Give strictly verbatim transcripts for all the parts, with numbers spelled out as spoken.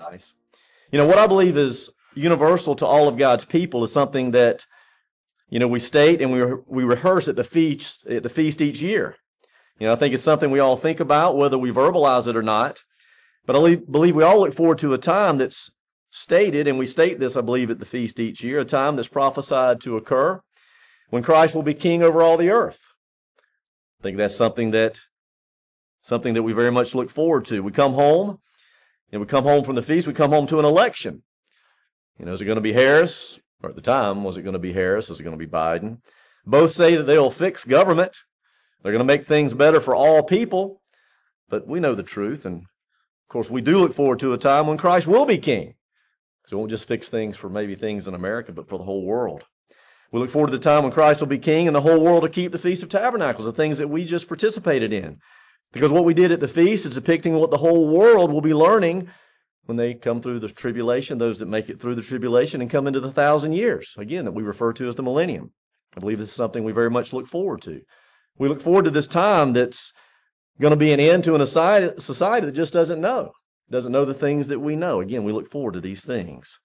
Nice. You know, what I believe is universal to all of God's people is something that, you know, we state and we re- we rehearse at the feast at the feast each year. You know, I think it's something we all think about, whether we verbalize it or not. But I le- believe we all look forward to a time that's stated, and we state this, I believe, at the feast each year, a time that's prophesied to occur when Christ will be king over all the earth. I think that's something that something that we very much look forward to. We come home, and we come home from the feast, we come home to an election. You know, is it going to be Harris? Or at the time, was it going to be Harris? Is it going to be Biden? Both say that they'll fix government. They're going to make things better for all people. But we know the truth. And of course, we do look forward to a time when Christ will be king. So it won't just fix things for maybe things in America, but for the whole world. We look forward to the time when Christ will be king and the whole world will keep the Feast of Tabernacles, the things that we just participated in. Because what we did at the feast is depicting what the whole world will be learning when they come through the tribulation, those that make it through the tribulation and come into the thousand years, again, that we refer to as the millennium. I believe this is something we very much look forward to. We look forward to this time that's going to be an end to a society that just doesn't know, doesn't know the things that we know. Again, we look forward to these things.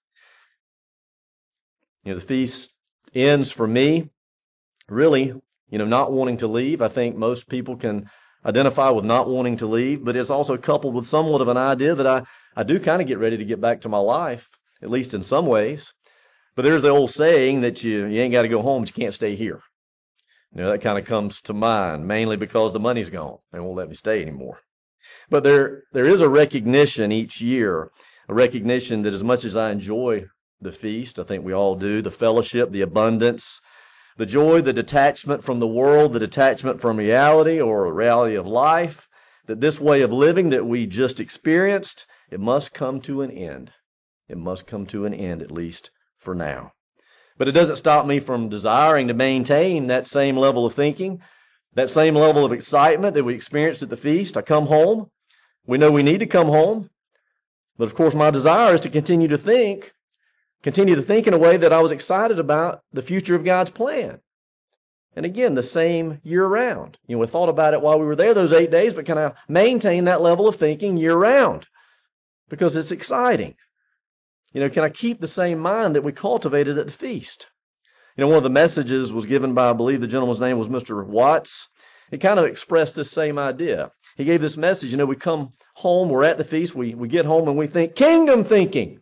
You know, the feast ends for me, really, you know, not wanting to leave. I think most people can identify with not wanting to leave, but it's also coupled with somewhat of an idea that I, I do kind of get ready to get back to my life, at least in some ways. But there's the old saying that you, you ain't got to go home, but you can't stay here. You know, that kind of comes to mind, mainly because the money's gone. They won't let me stay anymore. But there, there is a recognition each year, a recognition that as much as I enjoy the feast, I think we all do, the fellowship, the abundance, the joy, the detachment from the world, the detachment from reality or reality of life, that this way of living that we just experienced, it must come to an end. It must come to an end, at least for now. But it doesn't stop me from desiring to maintain that same level of thinking, that same level of excitement that we experienced at the feast. I come home. We know we need to come home. But of course, my desire is to continue to think, continue to think in a way that I was excited about the future of God's plan. And again, the same year round. You know, we thought about it while we were there those eight days, but can I maintain that level of thinking year round? Because it's exciting. You know, can I keep the same mind that we cultivated at the feast? You know, one of the messages was given by, I believe the gentleman's name was Mister Watts. It kind of expressed this same idea. He gave this message, you know, we come home, we're at the feast, we, we get home and we think kingdom thinking.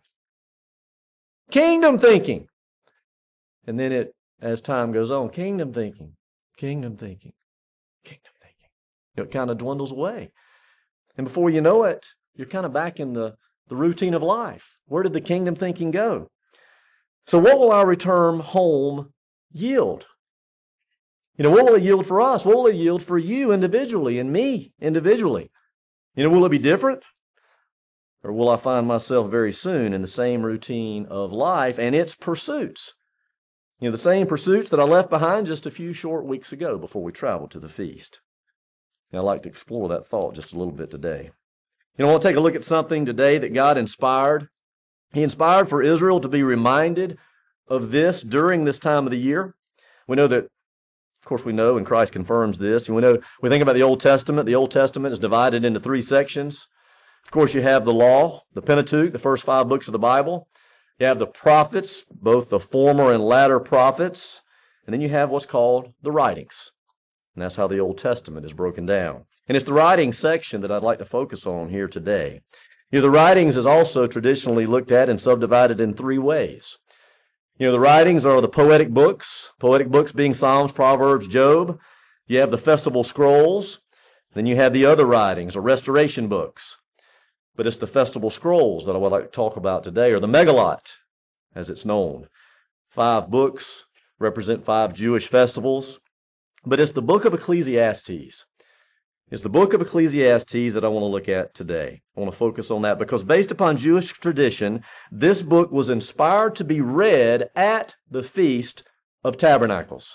Kingdom thinking. And then it, as time goes on, kingdom thinking, kingdom thinking, kingdom thinking. You know, it kind of dwindles away. And before you know it, you're kind of back in the, the routine of life. Where did the kingdom thinking go? So what will our return home yield? You know, what will it yield for us? What will it yield for you individually and me individually? You know, will it be different? Or will I find myself very soon in the same routine of life and its pursuits? You know, the same pursuits that I left behind just a few short weeks ago before we traveled to the feast. And I'd like to explore that thought just a little bit today. You know, I want to take a look at something today that God inspired. He inspired for Israel to be reminded of this during this time of the year. We know that, of course, we know, and Christ confirms this. And we know, we think about the Old Testament. The Old Testament is divided into three sections. Of course, you have the law, the Pentateuch, the first five books of the Bible. You have the prophets, both the former and latter prophets. And then you have what's called the writings. And that's how the Old Testament is broken down. And it's the writings section that I'd like to focus on here today. You know, the writings is also traditionally looked at and subdivided in three ways. You know, the writings are the poetic books, poetic books being Psalms, Proverbs, Job. You have the festival scrolls. Then you have the other writings, or restoration books. But it's the festival scrolls that I would like to talk about today, or the Megillot, as it's known. Five books represent five Jewish festivals. But it's the book of Ecclesiastes. It's the book of Ecclesiastes that I want to look at today. I want to focus on that because based upon Jewish tradition, this book was inspired to be read at the Feast of Tabernacles.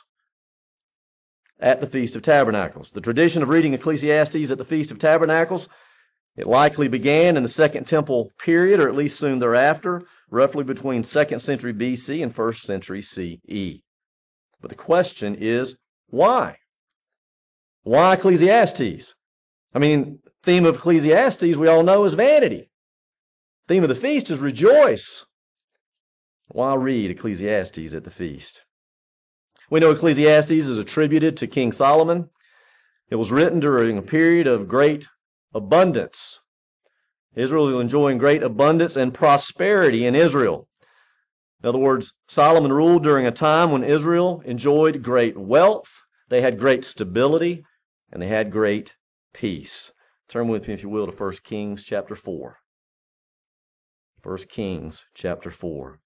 At the Feast of Tabernacles. The tradition of reading Ecclesiastes at the Feast of Tabernacles, it likely began in the Second Temple period, or at least soon thereafter, roughly between second century B C and first century C E. But the question is, why? Why Ecclesiastes? I mean, the theme of Ecclesiastes we all know is vanity. theme of the feast is rejoice. Why read Ecclesiastes at the feast? We know Ecclesiastes is attributed to King Solomon. It was written during a period of great abundance. Israel is enjoying great abundance and prosperity in Israel. In other words, Solomon ruled during a time when Israel enjoyed great wealth, they had great stability, and they had great peace. Turn with me, if you will, to First Kings chapter four. First Kings chapter four.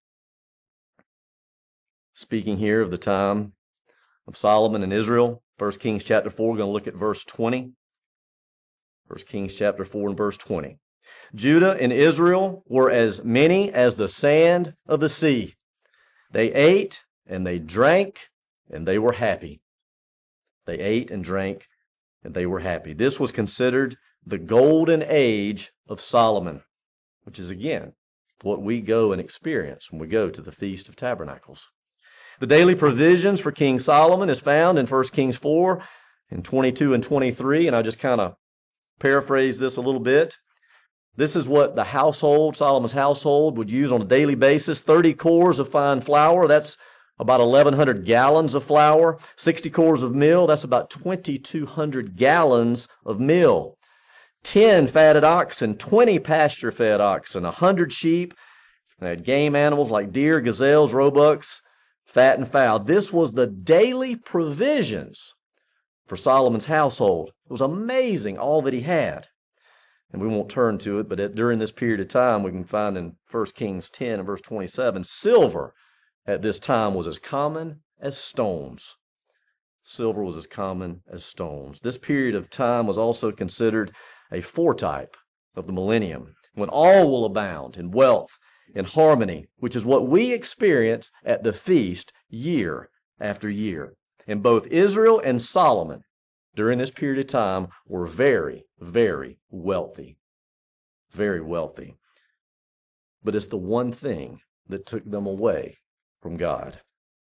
Speaking here of the time of Solomon and Israel, First Kings chapter four, we're going to look at verse twenty. First Kings chapter four and verse twenty. Judah and Israel were as many as the sand of the sea. They ate and they drank and they were happy. They ate and drank and they were happy. This was considered the golden age of Solomon, which is again what we go and experience when we go to the Feast of Tabernacles. The daily provisions for King Solomon is found in First Kings four and twenty-two and twenty-three, and I just kind of paraphrase this a little bit. This is what the household, Solomon's household, would use on a daily basis. thirty cores of fine flour, that's about eleven hundred gallons of flour. sixty cores of meal, that's about twenty-two hundred gallons of meal. ten fatted oxen, twenty pasture-fed oxen, one hundred sheep. They had game animals like deer, gazelles, roebucks, fat and fowl. This was the daily provisions for Solomon's household. It was amazing all that he had. And we won't turn to it, but at, during this period of time, we can find in First Kings ten and verse twenty-seven, silver at this time was as common as stones. Silver was as common as stones. This period of time was also considered a foretype of the millennium, when all will abound in wealth, in harmony, which is what we experience at the feast year after year. And both Israel and Solomon during this period of time were very, very wealthy. Very wealthy. But it's the one thing that took them away from God.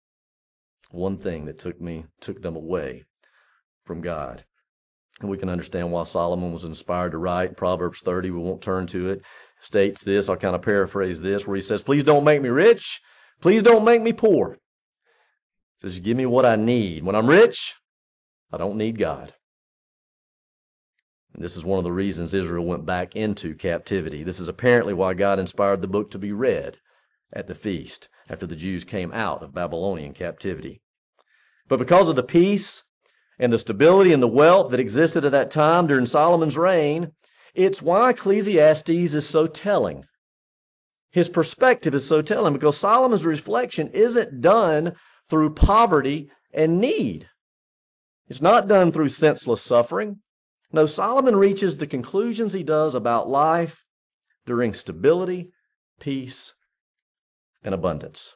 One thing that took me, took them away from God. And we can understand why Solomon was inspired to write. Proverbs thirty, we won't turn to it, states this, I'll kind of paraphrase this, where he says, please don't make me rich. Please don't make me poor. He says, give me what I need. When I'm rich, I don't need God. And this is one of the reasons Israel went back into captivity. This is apparently why God inspired the book to be read at the feast after the Jews came out of Babylonian captivity. But because of the peace and the stability and the wealth that existed at that time during Solomon's reign, it's why Ecclesiastes is so telling. His perspective is so telling because Solomon's reflection isn't done through poverty and need. It's not done through senseless suffering. No, Solomon reaches the conclusions he does about life during stability, peace, and abundance.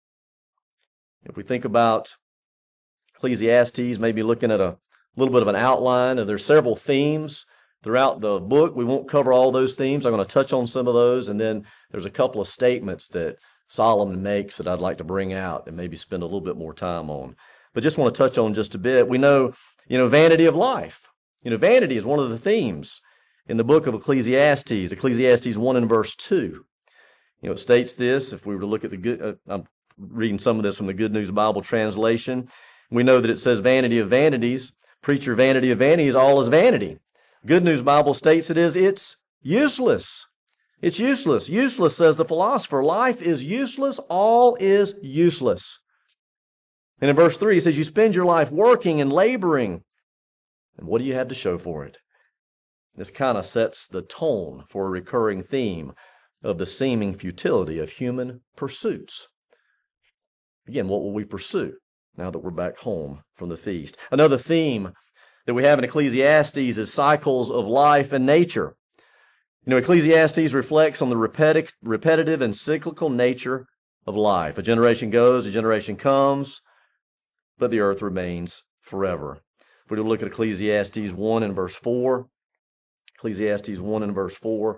If we think about Ecclesiastes, maybe looking at a little bit of an outline, and there's several themes throughout the book. We won't cover all those themes. I'm going to touch on some of those, and then there's a couple of statements that Solomon makes that I'd like to bring out and maybe spend a little bit more time on. But just want to touch on just a bit. We know, you know, vanity of life. You know, vanity is one of the themes in the book of Ecclesiastes, Ecclesiastes one and verse two. You know, it states this, if we were to look at the good, uh, I'm reading some of this from the Good News Bible translation. We know that it says vanity of vanities, preacher vanity of vanities, all is vanity. Good News Bible states it is, it's useless. It's useless. Useless, says the philosopher. Life is useless. All is useless. And in verse three, it says, you spend your life working and laboring. And what do you have to show for it? This kind of sets the tone for a recurring theme of the seeming futility of human pursuits. Again, what will we pursue now that we're back home from the feast? Another theme that we have in Ecclesiastes is cycles of life and nature. You know, Ecclesiastes reflects on the repeti- repetitive and cyclical nature of life. A generation goes, a generation comes, but the earth remains forever. If we look at Ecclesiastes one and verse four, Ecclesiastes one and verse four,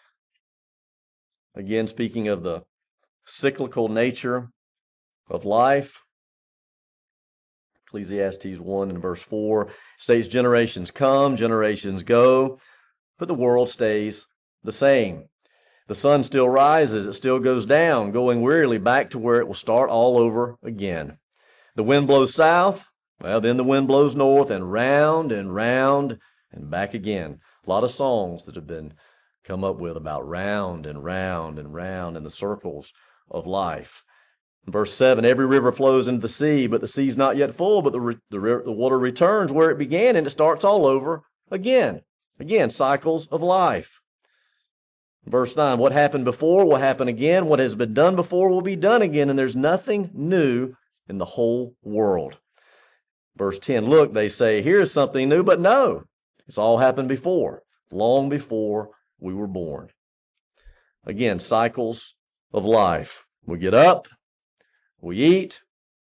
again, speaking of the cyclical nature of life, Ecclesiastes one and verse four states, generations come, generations go, but the world stays the same. The sun still rises, it still goes down, going wearily back to where it will start all over again. The wind blows south, well, then the wind blows north, and round and round and back again. A lot of songs that have been come up with about round and round and round in the circles of life. In verse seven, every river flows into the sea, but the sea's not yet full, but the, the, the water returns where it began, and it starts all over again. Again, cycles of life. Verse nine, what happened before will happen again. What has been done before will be done again, and there's nothing new in the whole world. Verse ten, look, they say, here's something new, but no, it's all happened before, long before we were born. Again, cycles of life. We get up, we eat,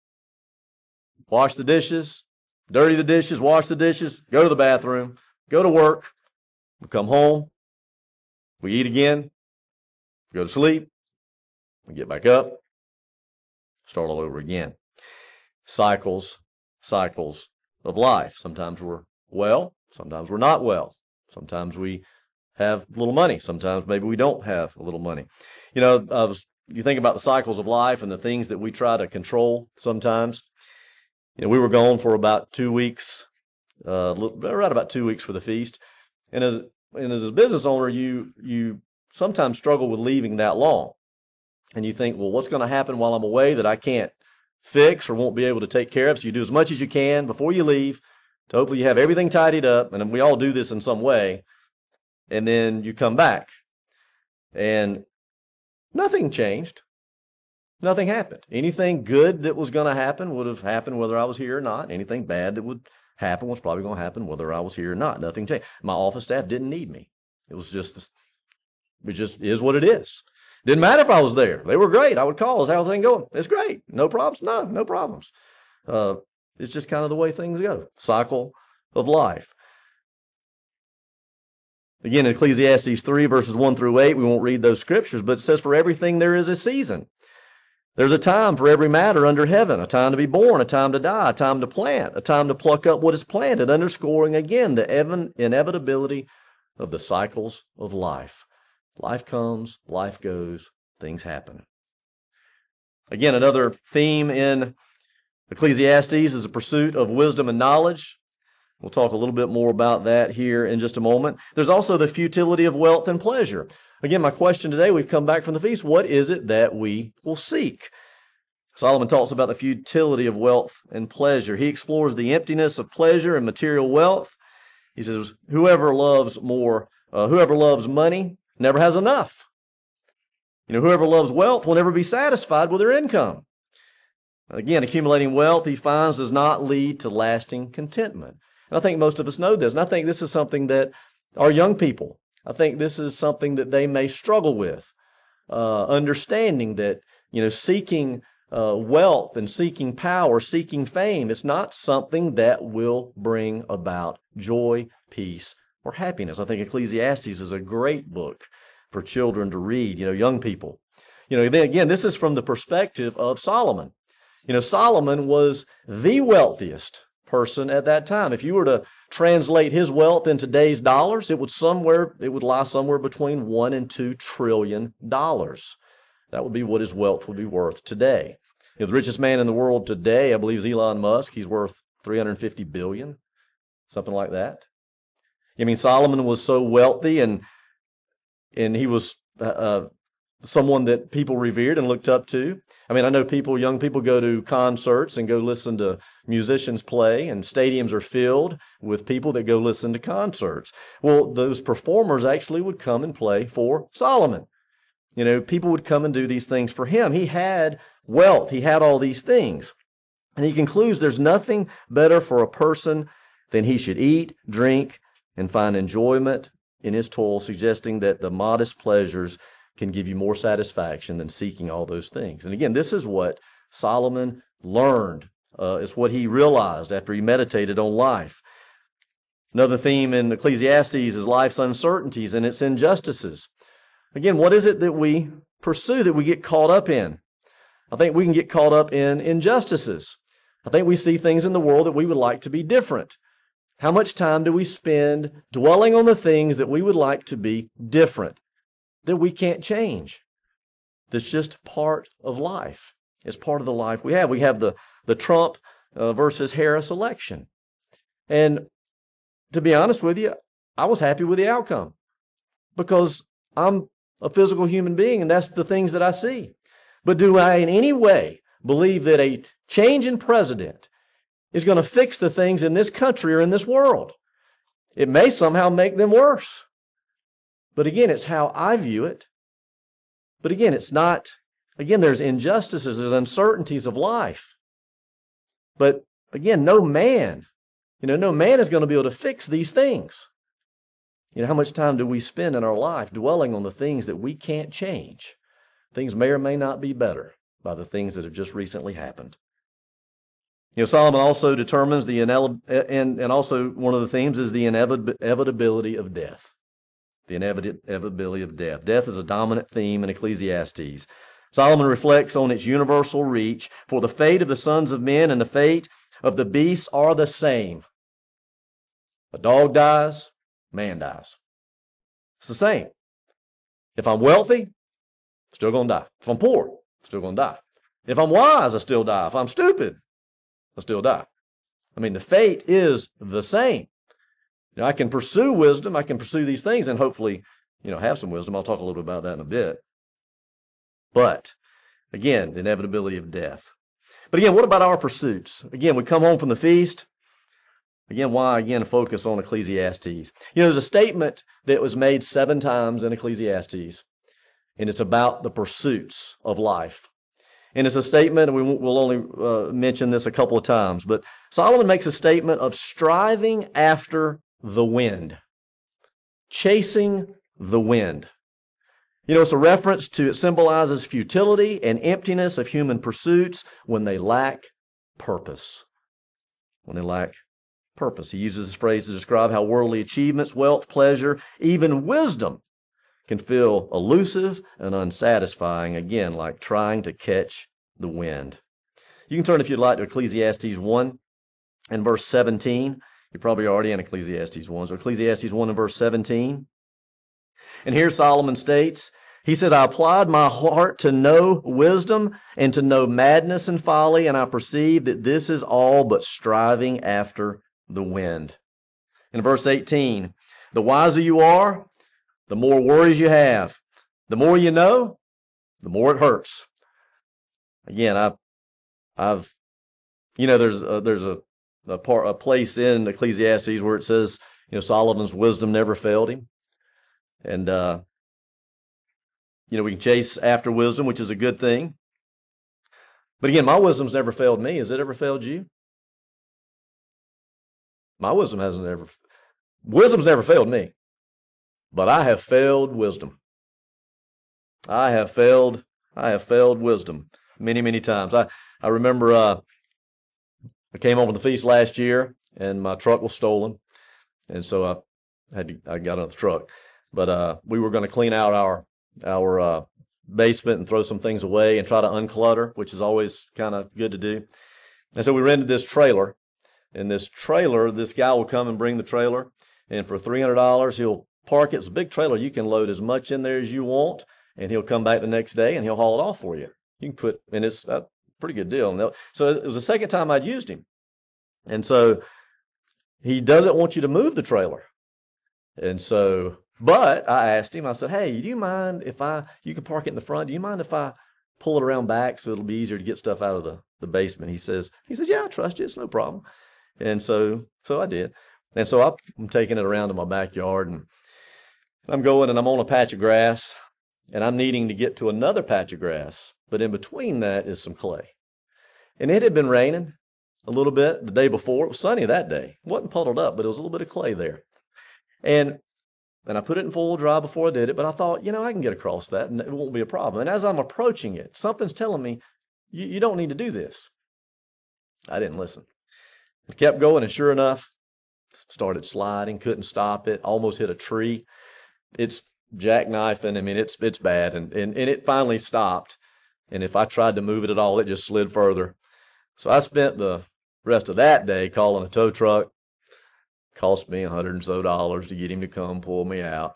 wash the dishes, dirty the dishes, wash the dishes, go to the bathroom, go to work, we come home, we eat again, go to sleep, we get back up, start all over again. Cycles, cycles of life. Sometimes we're well, sometimes we're not well. Sometimes we have a little money. Sometimes maybe we don't have a little money. You know, I was, you think about the cycles of life and the things that we try to control sometimes. You know, we were gone for about two weeks, uh, right about two weeks for the feast. And as and as a business owner, you you sometimes struggle with leaving that long. And you think, well, what's going to happen while I'm away that I can't fix or won't be able to take care of? So you do as much as you can before you leave to hopefully you have everything tidied up. And we all do this in some way. And then you come back and nothing changed. Nothing happened. Anything good that was going to happen would have happened whether I was here or not. Anything bad that would happen was probably going to happen whether I was here or not. Nothing changed. My office staff didn't need me. It was just, it just is what it is. Didn't matter if I was there. They were great. I would call. Is how's everything going? It's great. No problems? No, no problems. Uh, it's just kind of the way things go. Cycle of life. Again, in Ecclesiastes three, verses one through eight, we won't read those scriptures, but it says, for everything there is a season. There's a time for every matter under heaven, a time to be born, a time to die, a time to plant, a time to pluck up what is planted, underscoring again the inevitability of the cycles of life. Life comes, life goes, things happen. Again, another theme in Ecclesiastes is the pursuit of wisdom and knowledge. We'll talk a little bit more about that here in just a moment. There's also the futility of wealth and pleasure. Again, my question today, we've come back from the feast, what is it that we will seek? Solomon talks about the futility of wealth and pleasure. He explores the emptiness of pleasure and material wealth. He says, whoever loves more, uh, whoever loves money never has enough. You know, whoever loves wealth will never be satisfied with their income. Again, accumulating wealth, he finds, does not lead to lasting contentment. And I think most of us know this. And I think this is something that our young people, I think this is something that they may struggle with, uh, understanding that, you know, seeking uh, wealth and seeking power, seeking fame, it's not something that will bring about joy, peace, or happiness. I think Ecclesiastes is a great book for children to read, you know, young people. You know, then again, this is from the perspective of Solomon. You know, Solomon was the wealthiest person at that time. If you were to translate his wealth in today's dollars, it would somewhere it would lie somewhere between one and two trillion dollars. That would be what his wealth would be worth today. You know, the richest man in the world today, I believe, is Elon Musk. He's worth three hundred fifty billion, something like that. I mean, Solomon was so wealthy, and and he was uh, someone that people revered and looked up to. I mean, I know people, young people go to concerts and go listen to musicians play, and stadiums are filled with people that go listen to concerts. Well, those performers actually would come and play for Solomon. You know, people would come and do these things for him. He had wealth. He had all these things. And he concludes there's nothing better for a person than he should eat, drink, and find enjoyment in his toil, suggesting that the modest pleasures can give you more satisfaction than seeking all those things. And again, this is what Solomon learned. Uh, it's what he realized after he meditated on life. Another theme in Ecclesiastes is life's uncertainties and its injustices. Again, what is it that we pursue, that we get caught up in? I think we can get caught up in injustices. I think we see things in the world that we would like to be different. How much time do we spend dwelling on the things that we would like to be different? that we can't change. That's just part of life. It's part of the life we have. We have the, the Trump uh, versus Harris election. And to be honest with you, I was happy with the outcome because I'm a physical human being and that's the things that I see. But do I in any way believe that a change in president is going to fix the things in this country or in this world? It may somehow make them worse. But again, it's how I view it. But again, it's not, again, there's injustices, there's uncertainties of life. But again, no man, you know, no man is going to be able to fix these things. You know, how much time do we spend in our life dwelling on the things that we can't change? Things may or may not be better by the things that have just recently happened. You know, Solomon also determines the inel- and, and also one of the themes is the inevitability of death. The inevitability of death. Death is a dominant theme in Ecclesiastes. Solomon reflects on its universal reach, for the fate of the sons of men and the fate of the beasts are the same. A dog dies, man dies. It's the same. If I'm wealthy, I'm still going to die. If I'm poor, I'm still going to die. If I'm wise, I still die. If I'm stupid, I still die. I mean, the fate is the same. You know, I can pursue wisdom. I can pursue these things and hopefully, you know, have some wisdom. I'll talk a little bit about that in a bit. But again, the inevitability of death. But again, what about our pursuits? Again, we come home from the feast. Again, why, again, focus on Ecclesiastes? You know, there's a statement that was made seven times in Ecclesiastes, and it's about the pursuits of life. And it's a statement, and we will only uh, mention this a couple of times, but Solomon makes a statement of striving after the wind, chasing the wind. You know, it's a reference to, it symbolizes futility and emptiness of human pursuits when they lack purpose. When they lack purpose. He uses this phrase to describe how worldly achievements, wealth, pleasure, even wisdom can feel elusive and unsatisfying, again, like trying to catch the wind. You can turn, if you'd like, to Ecclesiastes one and verse seventeen. You're probably already in Ecclesiastes one. So Ecclesiastes one and verse seventeen. And here Solomon states, he said, I applied my heart to know wisdom and to know madness and folly, and I perceived that this is all but striving after the wind. In verse eighteen, the wiser you are, the more worries you have. The more you know, the more it hurts. Again, I've, I've, you know, there's a, there's a, a part, a place in Ecclesiastes where it says, you know, Solomon's wisdom never failed him. And, uh, you know, we can chase after wisdom, which is a good thing. But again, my wisdom's never failed me. Has it ever failed you? My wisdom hasn't ever, wisdom's never failed me, but I have failed wisdom. I have failed, I have failed wisdom many, many times. I, I remember, uh, I came home from the feast last year and my truck was stolen. And so I had to, I got on the truck, but, uh, we were going to clean out our, our, uh, basement and throw some things away and try to unclutter, which is always kind of good to do. And so we rented this trailer. In this trailer, this guy will come and bring the trailer, and for three hundred dollars, he'll park it. It's a big trailer. You can load as much in there as you want, and he'll come back the next day and he'll haul it off for you. You can put, and it's a pretty good deal. So it was the second time I'd used him. And so he doesn't want you to move the trailer. And so, but I asked him, I said, hey, do you mind if I, you can park it in the front. Do you mind if I pull it around back so it'll be easier to get stuff out of the, the basement? He says, he says, yeah, I trust you. It's no problem. And so, so I did. And so I'm taking it around to my backyard and I'm going and I'm on a patch of grass and I'm needing to get to another patch of grass. But in between that is some clay. And it had been raining a little bit the day before. It was sunny that day. It wasn't puddled up, but it was a little bit of clay there. And, and I put it in full dry before I did it, but I thought, you know, I can get across that and it won't be a problem. And as I'm approaching it, something's telling me, you, you don't need to do this. I didn't listen. I kept going, and sure enough, started sliding, couldn't stop it, almost hit a tree. It's jackknifing. I mean, it's it's bad, and, and, and it finally stopped. And if I tried to move it at all, it just slid further. So I spent the rest of that day calling a tow truck. Cost me a hundred and so dollars to get him to come pull me out.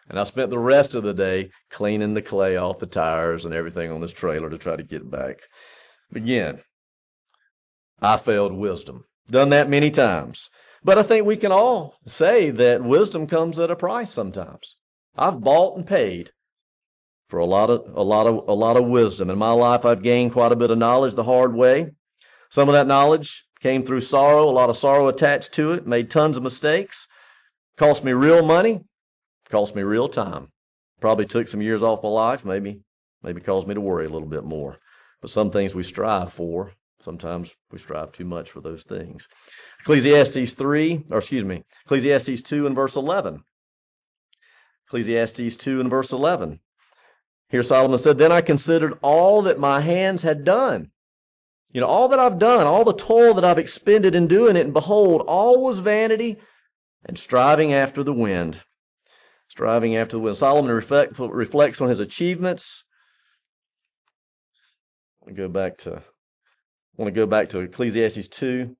And I spent the rest of the day cleaning the clay off the tires and everything on this trailer to try to get it back. Again, I failed wisdom. Done that many times. But I think we can all say that wisdom comes at a price sometimes. I've bought and paid for a lot of a lot of a lot of wisdom. In my life, I've gained quite a bit of knowledge the hard way. Some of that knowledge came through sorrow, a lot of sorrow attached to it, made tons of mistakes, cost me real money, cost me real time. Probably took some years off my life, maybe maybe caused me to worry a little bit more. But some things we strive for, sometimes we strive too much for those things. Ecclesiastes three, or excuse me, Ecclesiastes two and verse eleven. Ecclesiastes two and verse eleven. Here Solomon said, "Then I considered all that my hands had done." You know, all that I've done, all the toil that I've expended in doing it, and behold, all was vanity and striving after the wind. Striving after the wind. Solomon reflect, reflects on his achievements. I go back to, I want to go back to Ecclesiastes two.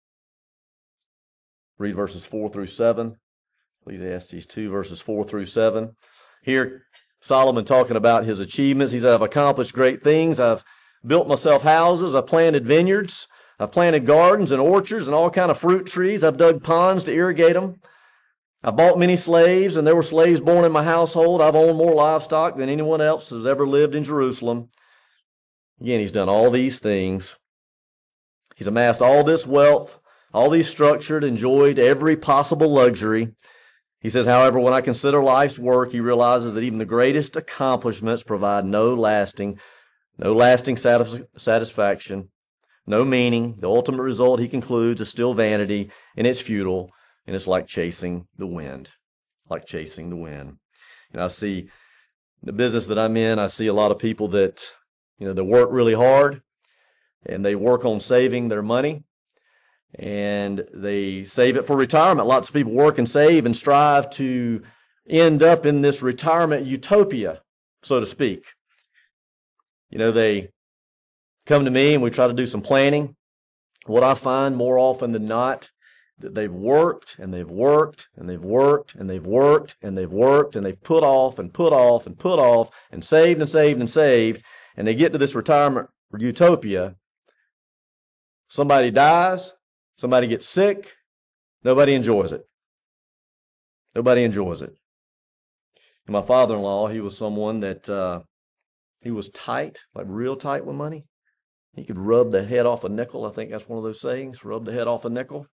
Read verses four through seven. Ecclesiastes two, verses four through seven. Here, Solomon talking about his achievements. He said, "I've accomplished great things. I've built myself houses. I've planted vineyards. I've planted gardens and orchards and all kind of fruit trees. I've dug ponds to irrigate them. I bought many slaves, and there were slaves born in my household. I've owned more livestock than anyone else has ever lived in Jerusalem." Again, he's done all these things. He's amassed all this wealth, all these structured, enjoyed every possible luxury. He says, however, when I consider life's work, he realizes that even the greatest accomplishments provide no lasting, no lasting satis- satisfaction, no meaning. The ultimate result, he concludes, is still vanity, and it's futile, and it's like chasing the wind, like chasing the wind. And I see the business that I'm in, I see a lot of people that, you know, they work really hard, and they work on saving their money, and they save it for retirement. Lots of people work and save and strive to end up in this retirement utopia, so to speak. You know, they come to me and we try to do some planning. What I find more often than not, that they've worked and they've worked and they've worked and they've worked and they've worked and they've put off and put off and put off and saved and saved and saved, and they get to this retirement utopia. Somebody dies, somebody gets sick, nobody enjoys it. Nobody enjoys it. And my father-in-law, he was someone that uh, he was tight, like real tight with money. He could rub the head off a nickel. I think that's one of those sayings, rub the head off a nickel.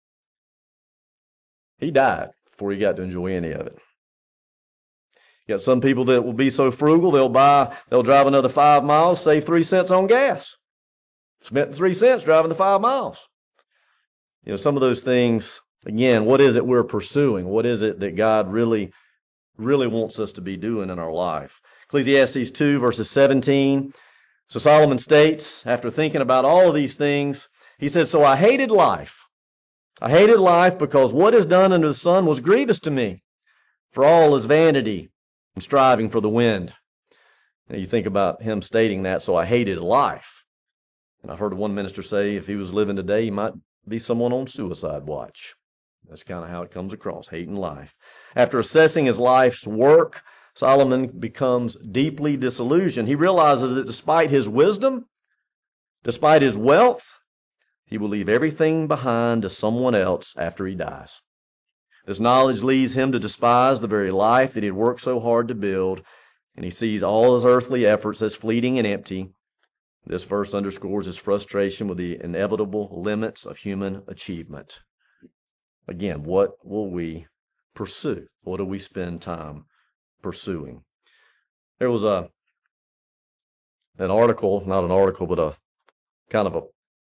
He died before he got to enjoy any of it. You got some people that will be so frugal, they'll buy, they'll drive another five miles, save three cents on gas. Spent three cents driving the five miles. You know, some of those things, again, what is it we're pursuing? What is it that God really, really wants us to be doing in our life? Ecclesiastes two, verses seventeen. So Solomon states, after thinking about all of these things, he said, "So I hated life. I hated life because what is done under the sun was grievous to me, for all is vanity and striving for the wind." And you think about him stating that, so I hated life. And I've heard one minister say if he was living today, he might be someone on suicide watch. That's kind of how it comes across, hating life. After assessing his life's work, Solomon becomes deeply disillusioned. He realizes that despite his wisdom, despite his wealth, he will leave everything behind to someone else after he dies. This knowledge leads him to despise the very life that he had worked so hard to build, and he sees all his earthly efforts as fleeting and empty. This verse underscores his frustration with the inevitable limits of human achievement. Again, what will we pursue? What do we spend time pursuing? There was a an article, not an article, but a kind of a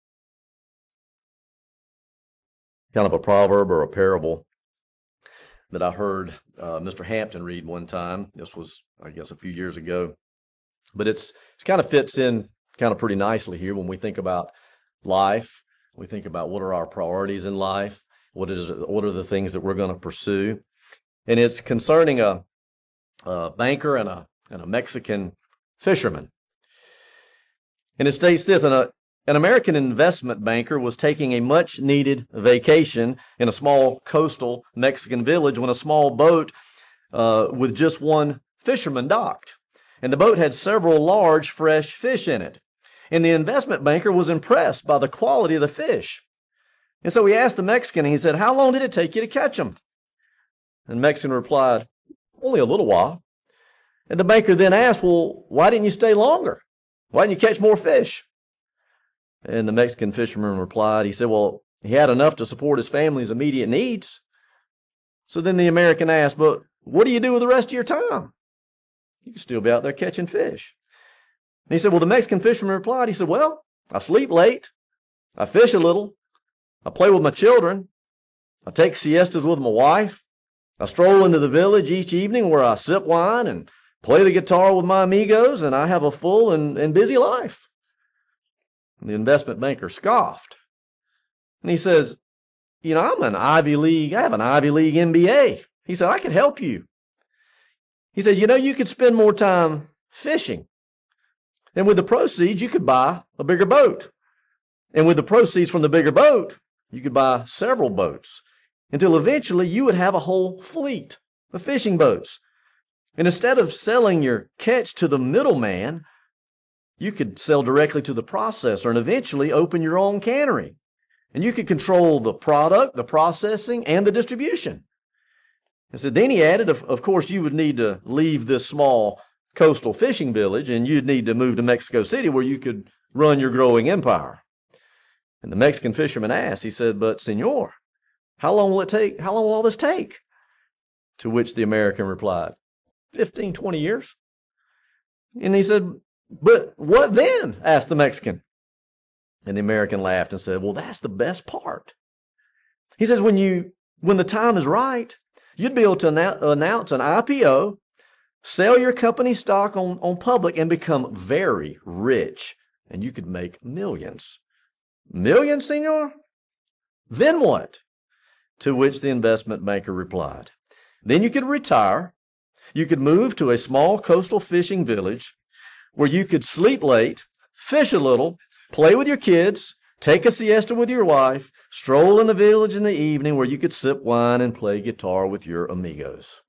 kind of a proverb or a parable that I heard uh, Mister Hampton read one time. This was, I guess, a few years ago, but it's it kind of fits in kind of pretty nicely here when we think about life. We think about what are our priorities in life. What is what are the things that we're going to pursue? And it's concerning a, a banker and a and a Mexican fisherman. And it states this: and a, an American investment banker was taking a much-needed vacation in a small coastal Mexican village when a small boat uh, with just one fisherman docked. And the boat had several large fresh fish in it. And the investment banker was impressed by the quality of the fish. And so he asked the Mexican, and he said, "How long did it take you to catch them?" And the Mexican replied, "Only a little while." And the banker then asked, "Well, why didn't you stay longer? Why didn't you catch more fish?" And the Mexican fisherman replied, he said, "Well, he had enough to support his family's immediate needs." So then the American asked, "But what do you do with the rest of your time? You can still be out there catching fish." And he said, well, the Mexican fisherman replied, he said, "Well, I sleep late, I fish a little, I play with my children, I take siestas with my wife, I stroll into the village each evening where I sip wine and play the guitar with my amigos, and I have a full and, and busy life." And the investment banker scoffed. And he says, "You know, I'm an Ivy League, I have an Ivy League M B A. He said, "I could help you." He said, "You know, you could spend more time fishing. And with the proceeds, you could buy a bigger boat. And with the proceeds from the bigger boat, you could buy several boats until eventually you would have a whole fleet of fishing boats. And instead of selling your catch to the middleman, you could sell directly to the processor and eventually open your own cannery. And you could control the product, the processing, and the distribution." And so then he added, of, of course, you would need to leave this small coastal fishing village and you'd need to move to Mexico City where you could run your growing empire. And the Mexican fisherman asked, he said, "But senor, how long will it take? How long will all this take?" To which the American replied, fifteen, twenty years. And he said, "But what then?" asked the Mexican. And the American laughed and said, "Well, that's the best part." He says, when you, when the time is right, you'd be able to announce an I P O, sell your company stock on, on public, and become very rich. And you could make millions. "Millions, senor? Then what?" To which the investment banker replied, "Then you could retire. You could move to a small coastal fishing village where you could sleep late, fish a little, play with your kids, take a siesta with your wife, stroll in the village in the evening where you could sip wine and play guitar with your amigos."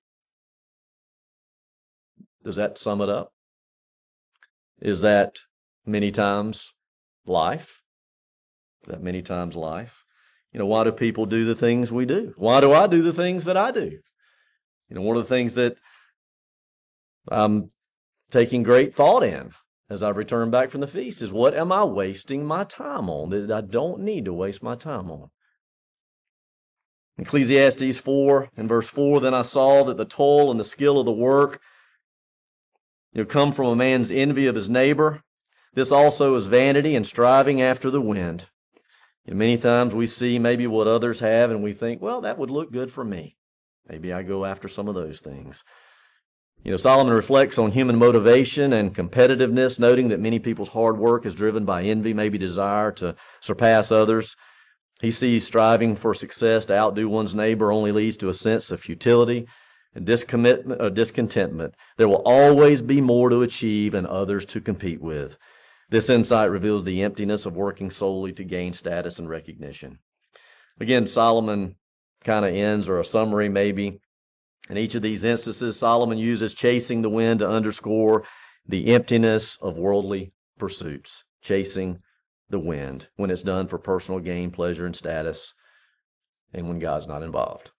Does that sum it up? Is that many times life? Is that many times life? You know, why do people do the things we do? Why do I do the things that I do? You know, one of the things that I'm taking great thought in as I've returned back from the feast is, what am I wasting my time on that I don't need to waste my time on? Ecclesiastes four and verse four, "Then I saw that the toil and the skill of the work, you know, come from a man's envy of his neighbor. This also is vanity and striving after the wind." And many times we see maybe what others have and we think, well, that would look good for me. Maybe I go after some of those things. You know, Solomon reflects on human motivation and competitiveness, noting that many people's hard work is driven by envy, maybe desire to surpass others. He sees striving for success to outdo one's neighbor only leads to a sense of futility and discommitment, or discontentment. There will always be more to achieve and others to compete with. This insight reveals the emptiness of working solely to gain status and recognition. Again, Solomon kind of ends, or a summary maybe. In each of these instances, Solomon uses chasing the wind to underscore the emptiness of worldly pursuits. Chasing the wind when it's done for personal gain, pleasure, and status, and when God's not involved.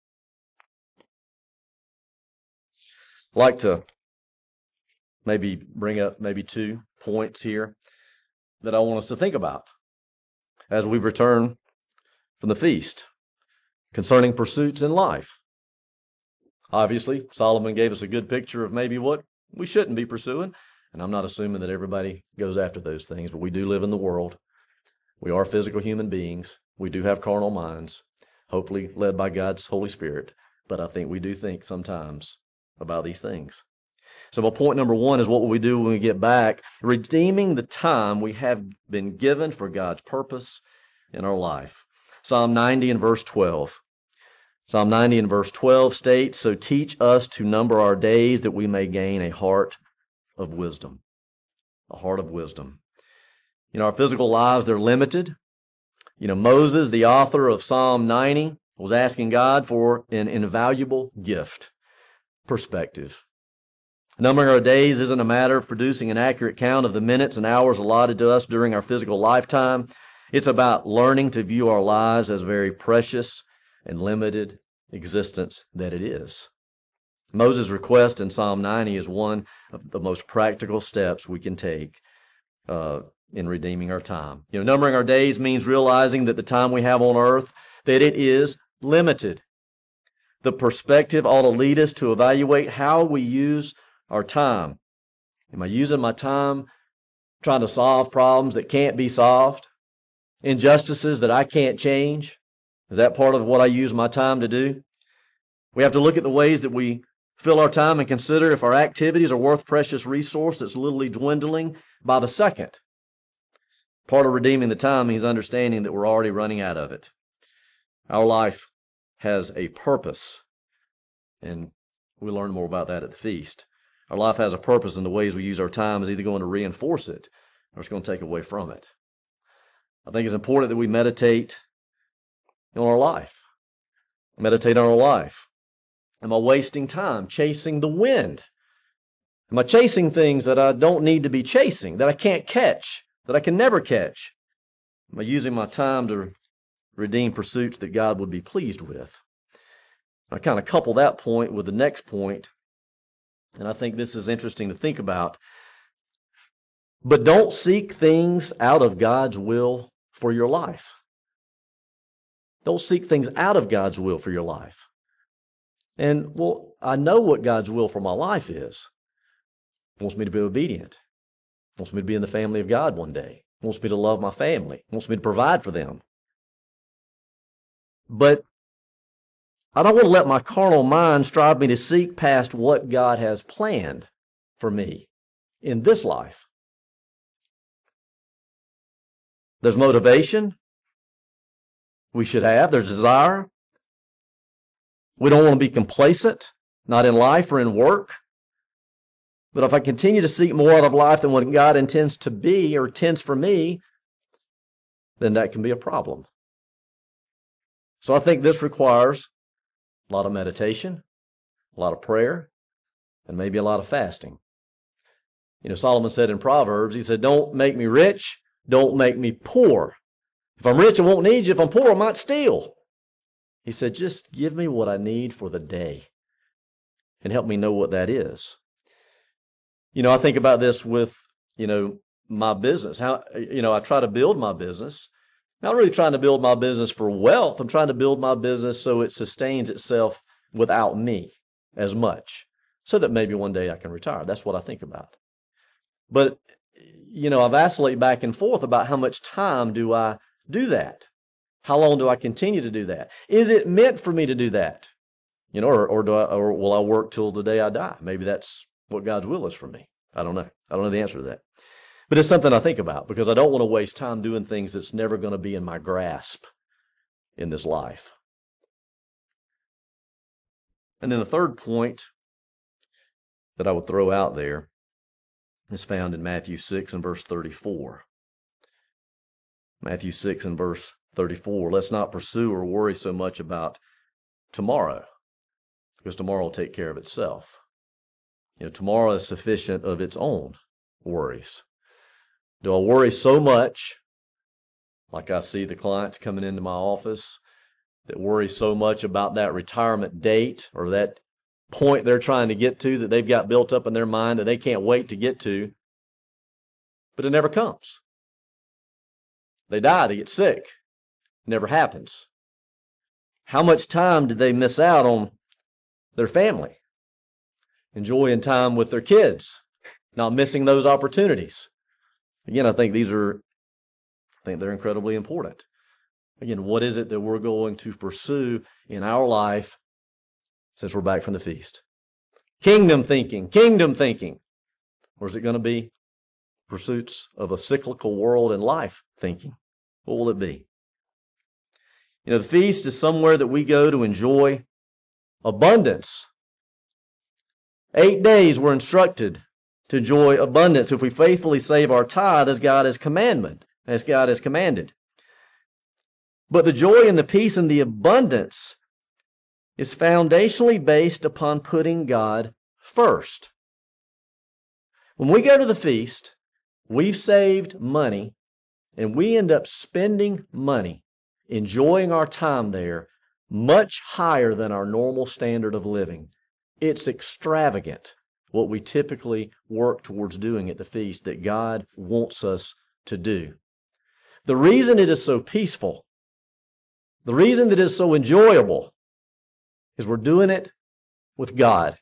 I'd like to maybe bring up maybe two points here that I want us to think about as we return from the feast concerning pursuits in life. Obviously, Solomon gave us a good picture of maybe what we shouldn't be pursuing, and I'm not assuming that everybody goes after those things, but we do live in the world. We are physical human beings. We do have carnal minds, hopefully led by God's Holy Spirit, but I think we do think sometimes about these things. So my point number one is, what will we do when we get back? Redeeming the time we have been given for God's purpose in our life. Psalm ninety and verse twelve. Psalm ninety and verse twelve states, "So teach us to number our days that we may gain a heart of wisdom." A heart of wisdom. You know, our physical lives, they're limited. You know, Moses, the author of Psalm ninety, was asking God for an invaluable gift. perspective. Numbering our days isn't a matter of producing an accurate count of the minutes and hours allotted to us during our physical lifetime. It's about learning to view our lives as very precious and limited existence that it is. Moses' request in Psalm ninety is one of the most practical steps we can take uh, in redeeming our time. You know, numbering our days means realizing that the time we have on earth, that it is limited. The perspective ought to lead us to evaluate how we use our time. Am I using my time trying to solve problems that can't be solved? Injustices that I can't change? Is that part of what I use my time to do? We have to look at the ways that we fill our time and consider if our activities are worth precious resource that's literally dwindling by the second. Part of redeeming the time means understanding that we're already running out of it. Our life has a purpose, and we learn more about that at the feast. Our life has a purpose, and the ways we use our time is either going to reinforce it or it's going to take away from it. I think it's important that we meditate on our life. Meditate on our life. Am I wasting time chasing the wind? Am I chasing things that I don't need to be chasing, that I can't catch, that I can never catch? Am I using my time to redeem pursuits that God would be pleased with? I kind of couple that point with the next point, and I think this is interesting to think about. But don't seek things out of God's will for your life. Don't seek things out of God's will for your life. And, well, I know what God's will for my life is. He wants me to be obedient. He wants me to be in the family of God one day. He wants me to love my family. He wants me to provide for them. But I don't want to let my carnal mind strive me to seek past what God has planned for me in this life. There's motivation we should have. There's desire. We don't want to be complacent, not in life or in work. But if I continue to seek more out of life than what God intends to be or intends for me, then that can be a problem. So I think this requires a lot of meditation, a lot of prayer, and maybe a lot of fasting. You know, Solomon said in Proverbs, he said, don't make me rich, don't make me poor. If I'm rich, I won't need you. If I'm poor, I might steal. He said, just give me what I need for the day and help me know what that is. You know, I think about this with, you know, my business. How, you know, I try to build my business. Not really trying to build my business for wealth. I'm trying to build my business so it sustains itself without me as much, so that maybe one day I can retire. That's what I think about. But, you know, I vacillate back and forth about how much time do I do that? How long do I continue to do that? Is it meant for me to do that? You know, or, or do I, or will I work till the day I die? Maybe that's what God's will is for me. I don't know. I don't know the answer to that. But it's something I think about because I don't want to waste time doing things that's never going to be in my grasp in this life. And then the third point that I would throw out there is found in Matthew six and verse thirty-four. Matthew six and verse thirty-four. Let's not pursue or worry so much about tomorrow, because tomorrow will take care of itself. You know, tomorrow is sufficient of its own worries. Do I worry so much, like I see the clients coming into my office, that worry so much about that retirement date or that point they're trying to get to that they've got built up in their mind that they can't wait to get to, but it never comes. They die, they get sick. It never happens. How much time did they miss out on their family? Enjoying time with their kids, not missing those opportunities. Again, I think these are, I think they're incredibly important. Again, what is it that we're going to pursue in our life since we're back from the feast? Kingdom thinking, kingdom thinking. Or is it going to be pursuits of a cyclical world and life thinking? What will it be? You know, the feast is somewhere that we go to enjoy abundance. Eight days we're instructed to enjoy abundance if we faithfully save our tithe as God has commanded, as God has commanded. But the joy and the peace and the abundance is foundationally based upon putting God first. When we go to the feast, we've saved money, and we end up spending money, enjoying our time there, much higher than our normal standard of living. It's extravagant what we typically work towards doing at the feast that God wants us to do. The reason it is so peaceful, the reason that it is so enjoyable, is we're doing it with God.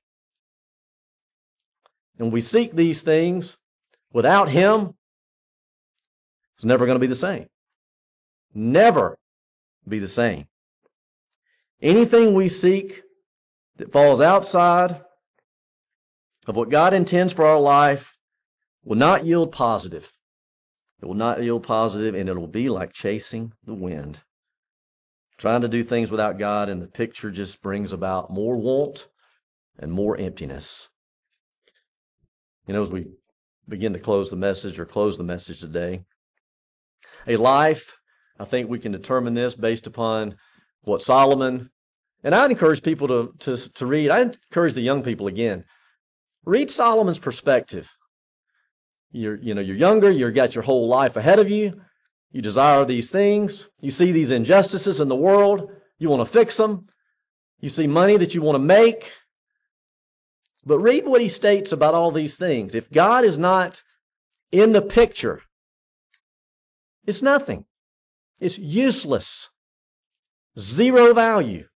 And we seek these things without Him, it's never going to be the same. Never be the same. Anything we seek that falls outside of what God intends for our life will not yield positive. It will not yield positive, and it will be like chasing the wind. Trying to do things without God, and the picture just brings about more want and more emptiness. You know, as we begin to close the message or close the message today, a life, I think we can determine this based upon what Solomon, and I'd encourage people to, to, to read, I encourage the young people again, read Solomon's perspective. You're, you know, you're younger, you've got your whole life ahead of you. You desire these things. You see these injustices in the world. You want to fix them. You see money that you want to make. But read what he states about all these things. If God is not in the picture, it's nothing. It's useless. Zero value.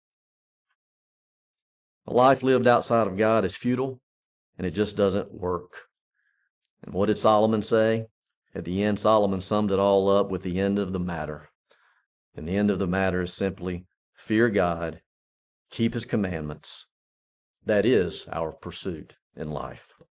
A life lived outside of God is futile, and it just doesn't work. And what did Solomon say? At the end, Solomon summed it all up with the end of the matter. And the end of the matter is simply fear God, keep His commandments. That is our pursuit in life.